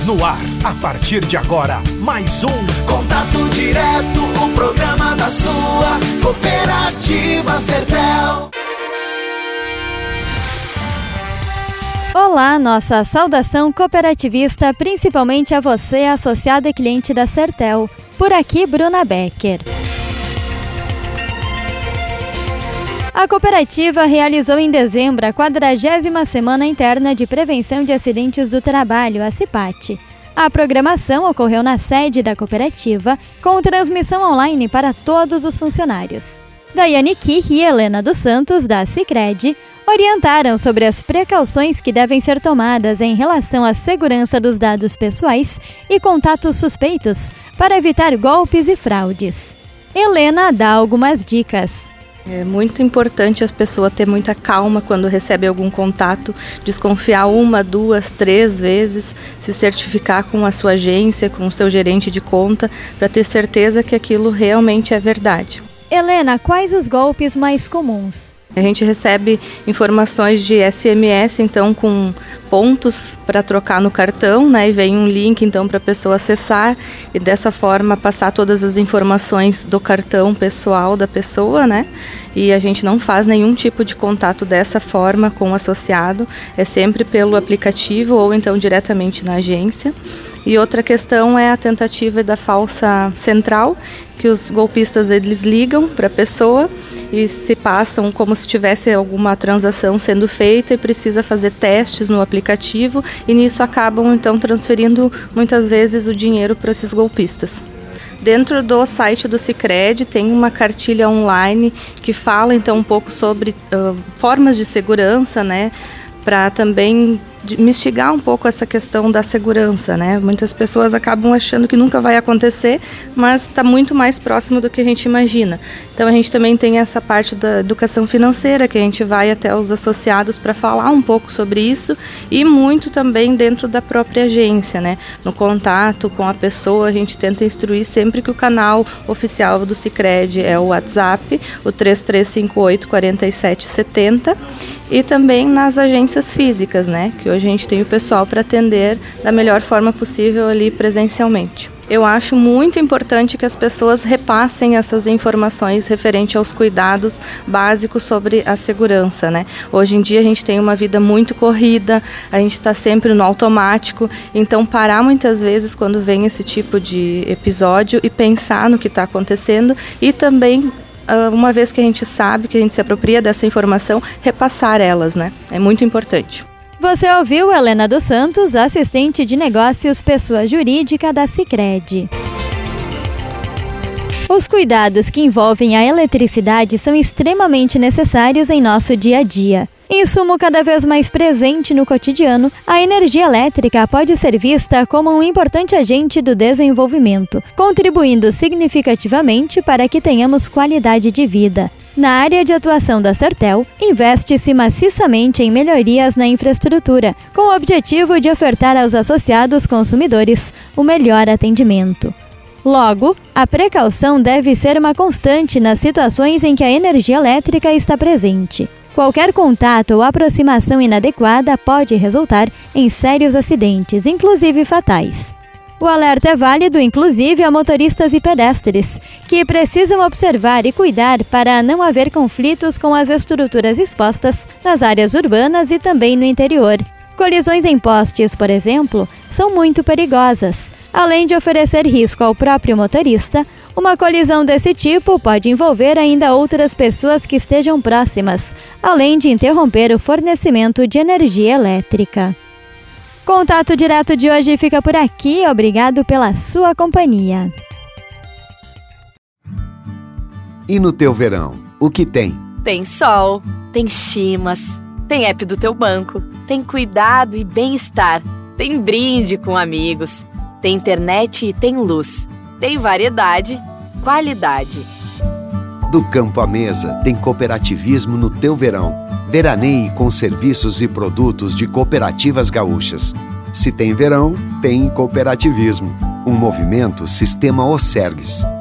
No ar, a partir de agora, mais um Contato Direto, o programa da sua Cooperativa Sertel. Olá, nossa saudação cooperativista, principalmente a você, associado e cliente da Sertel. Por aqui, Bruna Becker. A cooperativa realizou em dezembro a 40ª Semana Interna de Prevenção de Acidentes do Trabalho, a CIPAT. A programação ocorreu na sede da cooperativa, com transmissão online para todos os funcionários. Daiane Kih e Helena dos Santos, da Sicredi, orientaram sobre as precauções que devem ser tomadas em relação à segurança dos dados pessoais e contatos suspeitos para evitar golpes e fraudes. Helena dá algumas dicas. É muito importante a pessoa ter muita calma quando recebe algum contato, desconfiar 1, 2, 3 vezes, se certificar com a sua agência, com o seu gerente de conta, para ter certeza que aquilo realmente é verdade. Helena, quais os golpes mais comuns? A gente recebe informações de SMS, então, com pontos para trocar no cartão, né? E vem um link, então, para a pessoa acessar e dessa forma passar todas as informações do cartão pessoal da pessoa, né? E a gente não faz nenhum tipo de contato dessa forma com o associado, é sempre pelo aplicativo ou então diretamente na agência. E outra questão é a tentativa da falsa central, que os golpistas eles ligam para a pessoa e se passam como se tivesse alguma transação sendo feita e precisa fazer testes no aplicativo e nisso acabam então transferindo muitas vezes o dinheiro para esses golpistas. Dentro do site do Sicredi tem uma cartilha online que fala então um pouco sobre formas de segurança, né, para também mistigar um pouco essa questão da segurança, né? Muitas pessoas acabam achando que nunca vai acontecer, mas está muito mais próximo do que a gente imagina. Então a gente também tem essa parte da educação financeira, que a gente vai até os associados para falar um pouco sobre isso e muito também dentro da própria agência, né? No contato com a pessoa, a gente tenta instruir sempre que o canal oficial do Sicredi é o WhatsApp, o 3358 4770, e também nas agências físicas, né? Que hoje a gente tem o pessoal para atender da melhor forma possível ali presencialmente. Eu acho muito importante que as pessoas repassem essas informações referente aos cuidados básicos sobre a segurança, né? Hoje em dia a gente tem uma vida muito corrida, a gente está sempre no automático, então parar muitas vezes quando vem esse tipo de episódio e pensar no que está acontecendo e também uma vez que a gente sabe, que a gente se apropria dessa informação, repassar elas, né? É muito importante. Você ouviu Helena dos Santos, assistente de negócios pessoa jurídica da Sicredi. Os cuidados que envolvem a eletricidade são extremamente necessários em nosso dia a dia. Insumo cada vez mais presente no cotidiano, a energia elétrica pode ser vista como um importante agente do desenvolvimento, contribuindo significativamente para que tenhamos qualidade de vida. Na área de atuação da Sertel, investe-se maciçamente em melhorias na infraestrutura, com o objetivo de ofertar aos associados consumidores o melhor atendimento. Logo, a precaução deve ser uma constante nas situações em que a energia elétrica está presente. Qualquer contato ou aproximação inadequada pode resultar em sérios acidentes, inclusive fatais. O alerta é válido, inclusive, a motoristas e pedestres, que precisam observar e cuidar para não haver conflitos com as estruturas expostas nas áreas urbanas e também no interior. Colisões em postes, por exemplo, são muito perigosas. Além de oferecer risco ao próprio motorista, uma colisão desse tipo pode envolver ainda outras pessoas que estejam próximas, além de interromper o fornecimento de energia elétrica. Contato Direto de hoje fica por aqui. Obrigado pela sua companhia. E no teu verão, o que tem? Tem sol, tem chimas, tem app do teu banco, tem cuidado e bem-estar, tem brinde com amigos, tem internet e tem luz, tem variedade, qualidade. Do campo à mesa, tem cooperativismo no teu verão. Veraneie com serviços e produtos de cooperativas gaúchas. Se tem verão, tem cooperativismo. Um movimento Sistema Osergues.